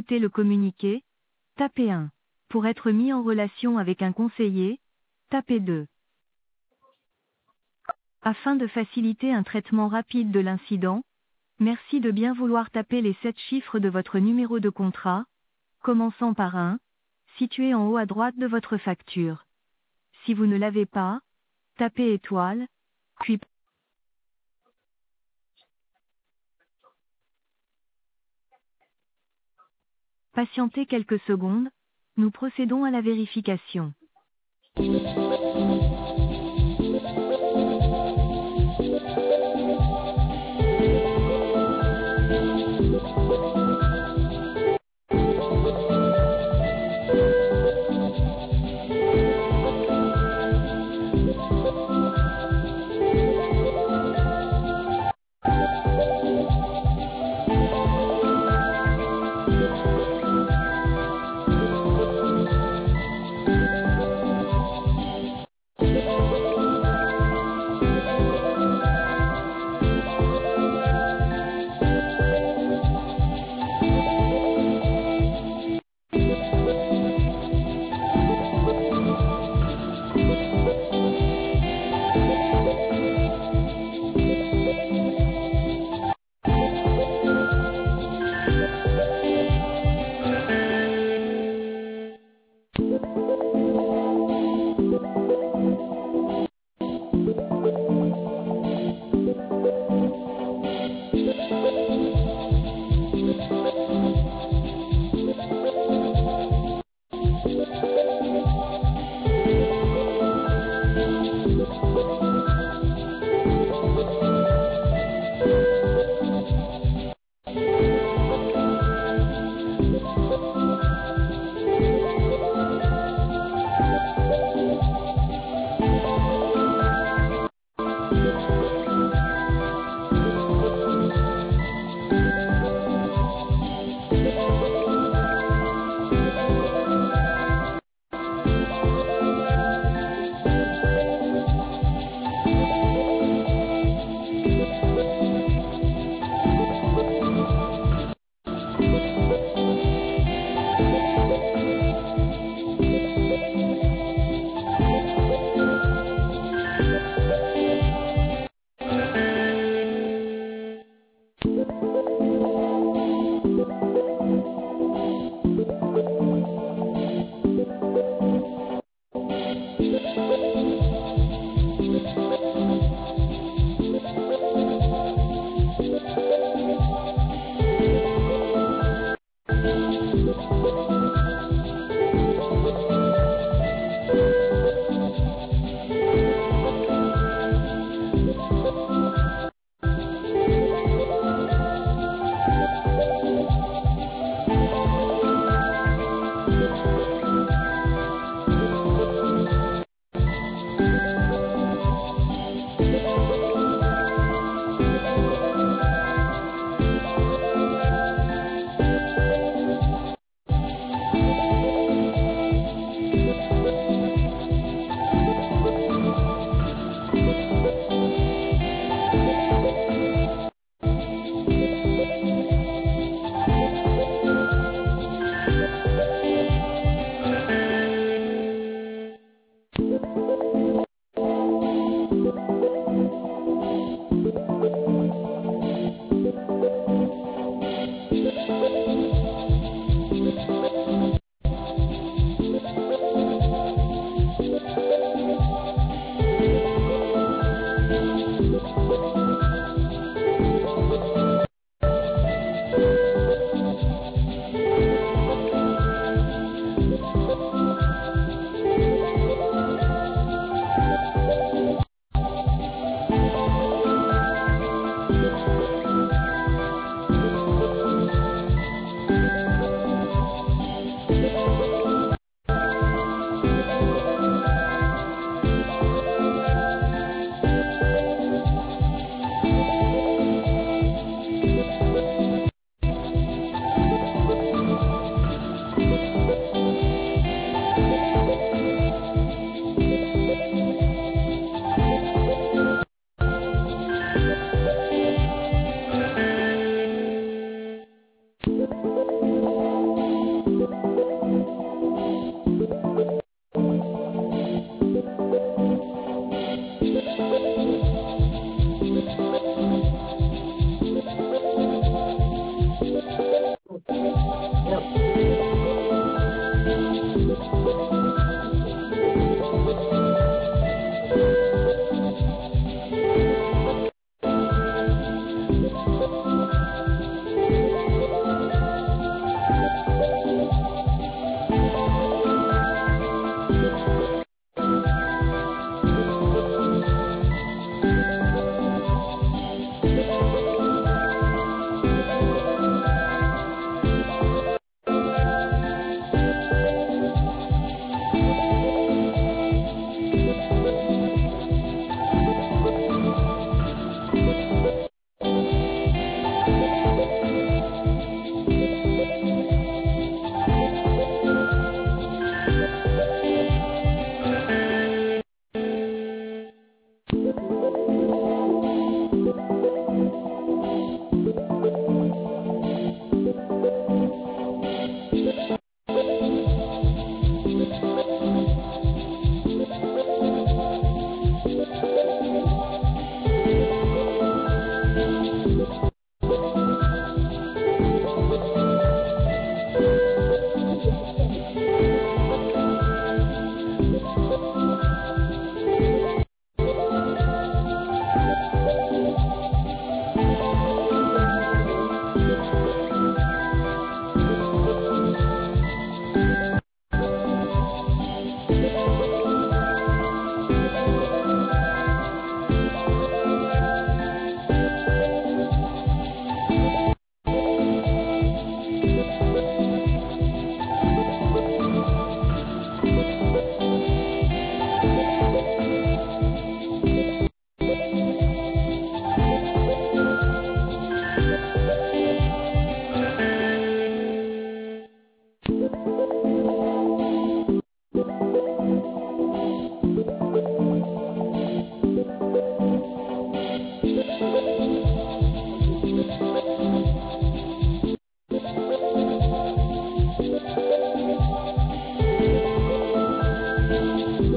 consulter le communiqué, tapez 1. Pour être mis en relation avec un conseiller, tapez 2. Afin de faciliter un traitement rapide de l'incident, merci de bien vouloir taper les 7 chiffres de votre numéro de contrat, commençant par 1, situé en haut à droite de votre facture. Si vous ne l'avez pas, tapez étoile, puis patientez quelques secondes, nous procédons à la vérification.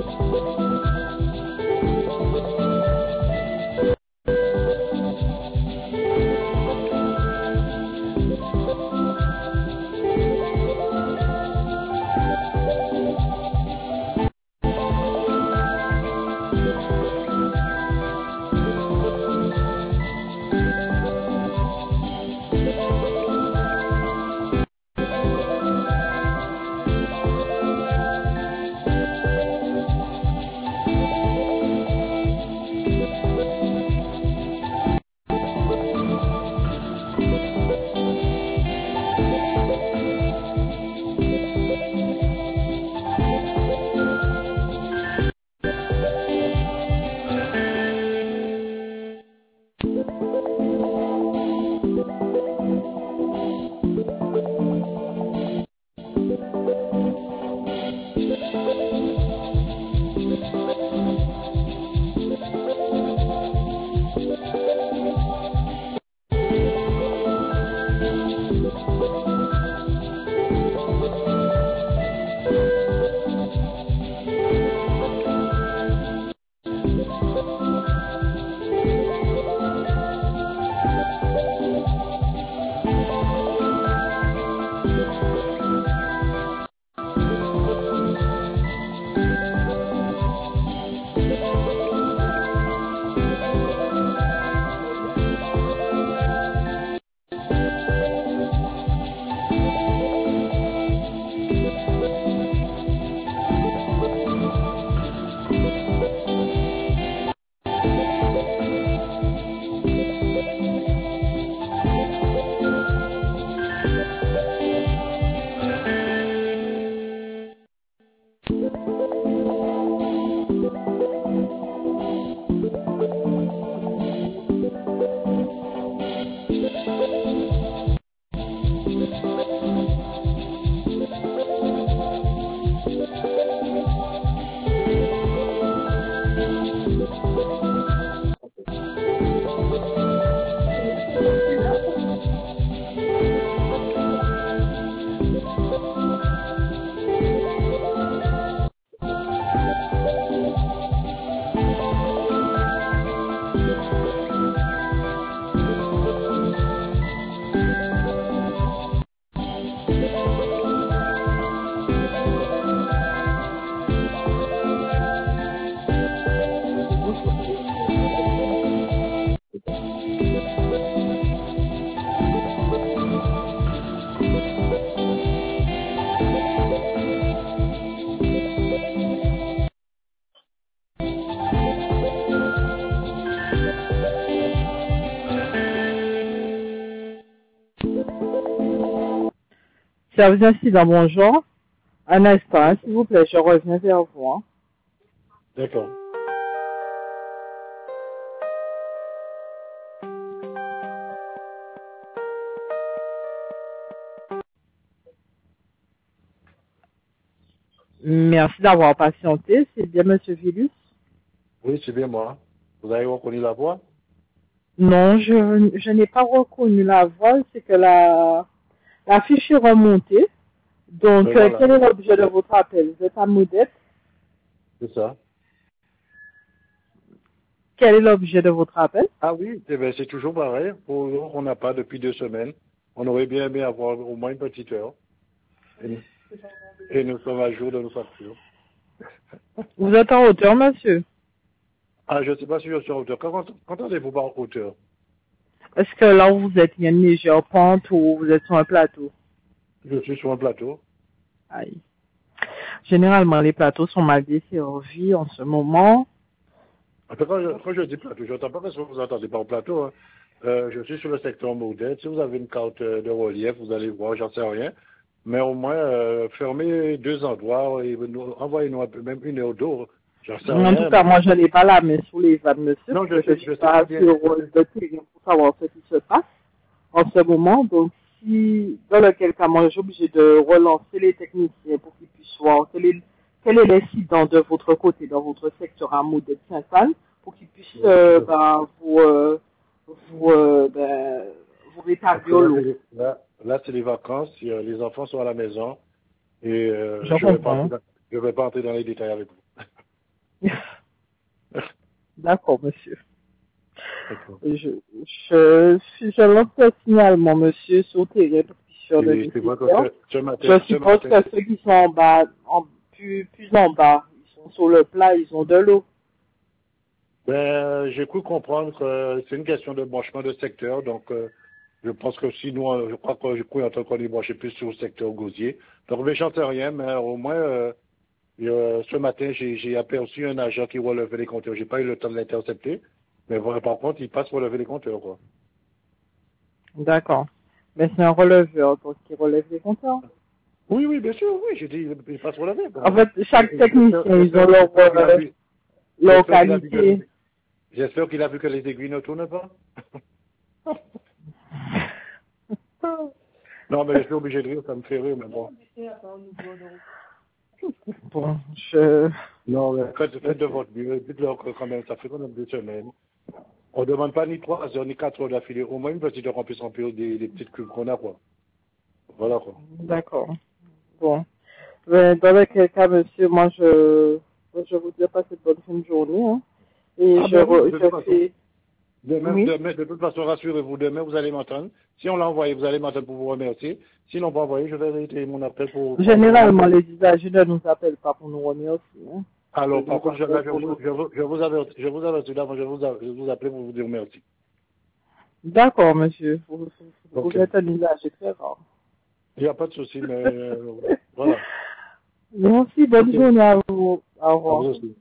Service incident, bonjour. Un instant, s'il vous plaît, je reviens vers vous. Hein. D'accord. Merci d'avoir patienté. C'est bien Monsieur Villus? Oui, c'est bien moi. Vous avez reconnu la voix? Non, je n'ai pas reconnu la voix. C'est que la fiche est remontée. Donc, voilà. Quel est l'objet de votre appel? Vous êtes à Modette? C'est ça. Quel est l'objet de votre appel? Ah oui, c'est toujours pareil. Pour nous, on n'a pas depuis 2 semaines. On aurait bien aimé avoir au moins une petite heure. Et nous sommes à jour de nos factures. Vous êtes en hauteur, monsieur? Ah, je ne sais pas si je suis en hauteur. Quand allez-vous par hauteur? Est-ce que là où vous êtes, il y a une légère pente ou vous êtes sur un plateau? Je suis sur un plateau. Aïe. Généralement, les plateaux sont mal desservis en ce moment. Quand je dis plateau, je n'entends pas ce que vous entendez par plateau. Hein. Je suis sur le secteur Modèle. Si vous avez une carte de relief, vous allez voir, j'en sais rien. Mais au moins, fermez 2 endroits et envoyez-nous un peu, même 1 heure d'eau. J'en sais rien. En tout cas, moi, je n'ai pas la main sous les vannes, monsieur. Non, je suis pas sur le terrain pour savoir ce qui se passe en ce moment. Donc, si, dans lequel cas, moi, je suis obligé de relancer les techniciens pour qu'ils puissent voir quel est l'incident de votre côté, dans votre secteur à Modèle Saint-Anne, pour qu'ils puissent vous rétablir l'eau. Là, c'est les vacances, les enfants sont à la maison et je ne vais pas entrer dans les détails avec vous. D'accord, monsieur. D'accord. Je lance un signalement, monsieur, sur le terrain pour qu'ils soient de Et c'est vrai nécessaire. que ce matin, Je suppose que ceux qui sont en bas, plus en bas, ils sont sur le plat, ils ont de l'eau. ben, j'ai cru comprendre que c'est une question de branchement de secteur, donc je pense que si nous, je crois que j'ai cru entendre qu'on est branché plus sur le secteur gosier. Donc, mais j'en sais rien, mais au moins, ce matin, j'ai aperçu un agent qui relevait les compteurs. J'ai pas eu le temps de l'intercepter, mais voilà, par contre, il passe relever les compteurs, quoi. D'accord. Mais c'est un releveur, donc qui relève les compteurs. Oui, oui, bien sûr, oui, j'ai dit, il passe relever. En fait, chaque technicien, ils ont leur qualité. J'espère qu'il a vu que les aiguilles ne tournent pas. Non, mais je suis obligé de rire, ça me fait rire, mais bon. Bon, Non, mais faites de votre mieux. Dites-leur que quand même, ça fait quand même 2 semaines. On ne demande pas ni 3 heures, ni 4 heures d'affilée. Au moins une petite heure qu'on puisse remplir des petites cubes qu'on a, quoi. Voilà, quoi. D'accord. Bon. Mais dans quel cas, monsieur, moi, je vous dis passer de bonne fin de journée, hein. Et Ah ben oui, de toute façon. fais... Oui. De toute façon, rassurez-vous, demain, vous allez m'entendre. Si on l'a envoyé, vous allez m'entendre pour vous remercier. Sinon, pas envoyé, je vais réitérer mon appel pour... Généralement, les usagers ne nous appellent pas pour nous remercier, hein. Alors, Ils par nous contre, appellent pour nous. je vous avertis d'avant, je vous appelle pour vous dire merci. D'accord, monsieur. Vous Ok. êtes un usager très rare. Il n'y a pas de souci, mais voilà. Merci, bonne Ok. journée à vous. Au À revoir. vous aussi.